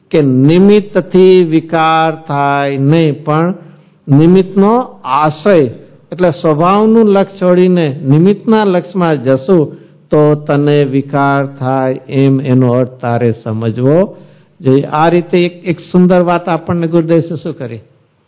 કે નિમિત્તથી વિકાર થાય નહીં, પણ નિમિત્તનો આશ્રય એટલે સ્વભાવનું લક્ષ છોડીને નિમિત્તના લક્ષમાં જશું તો તને વિકાર થાય, એમ એનો અર્થ તારે સમજવો જોઈએ. આ રીતે એક સુંદર વાત આપણને ગુરુદેવે શું કરી,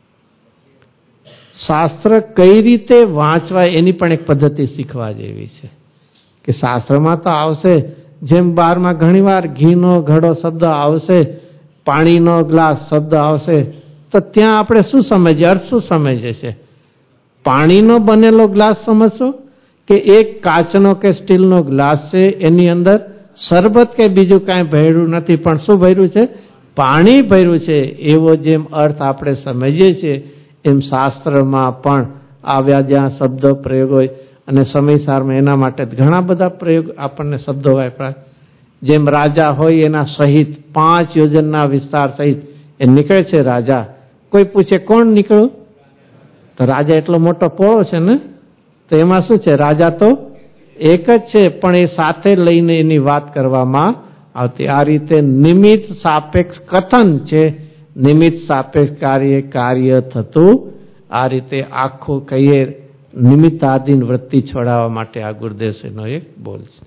શાસ્ત્ર કઈ રીતે વાંચવા એની પણ એક પદ્ધતિ શીખવા જેવી છે. કે શાસ્ત્રમાં તો આવશે, જેમ 12માં ઘણીવાર ઘીનો ઘડો શબ્દ આવશે, પાણીનો ગ્લાસ શબ્દ આવશે, તો ત્યાં આપણે શું સમજીએ, અર્થ શું સમજીએ છે? પાણીનો બનેલો ગ્લાસ સમજશો કે એક કાચનો કે સ્ટીલનો ગ્લાસ છે, એની અંદર શરબત કે બીજું કાંઈ ભર્યું નથી, પણ શું ભર્યું છે? પાણી ભર્યું છે. એવો જેમ અર્થ આપણે સમજીએ છીએ, એમ શાસ્ત્રમાં પણ આવ્યા જ્યાં શબ્દ પ્રયોગ હોય અને સમયસારમાં એના માટે ઘણા બધા પ્રયોગ આપણને શબ્દો વાપરાય. જેમ રાજા હોય એના સહિત 5 યોજનના વિસ્તાર સહિત એ નીકળે છે રાજા. કોઈ પૂછે કોણ નીકળ્યું, તો રાજા એટલો મોટો પોળો છે ને, તો એમાં શું છે, રાજા તો એક જ છે, પણ એ સાથે લઈને એની વાત કરવામાં આવતી. આ રીતે નિમિત્ત સાપેક્ષ કથન છે, નિમિત્ત સાપેક્ષ કાર્ય થતું. આ રીતે આખું કહીએ નિમિત્તાધીન વૃત્તિ છોડાવવા માટે આ ગુરુદેવશ્રીનો એક બોલ છે.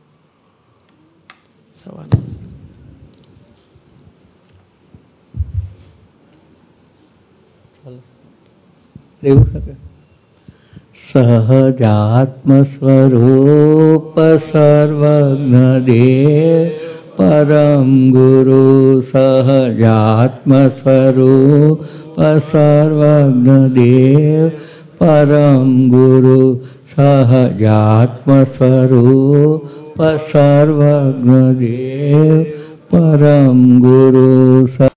સવાલ એવું શકે. સહજાત્મ સ્વરૂપ સર્વજ્ઞ દેવ પરમ ગુરુ, સહજાત્મ સ્વરૂપ સર્વજ્ઞ દેવ પરમ ગુરુ, સહજાત્મ સ્વરૂપ સર્વજ્ઞ દેવ પરમ ગુરુ.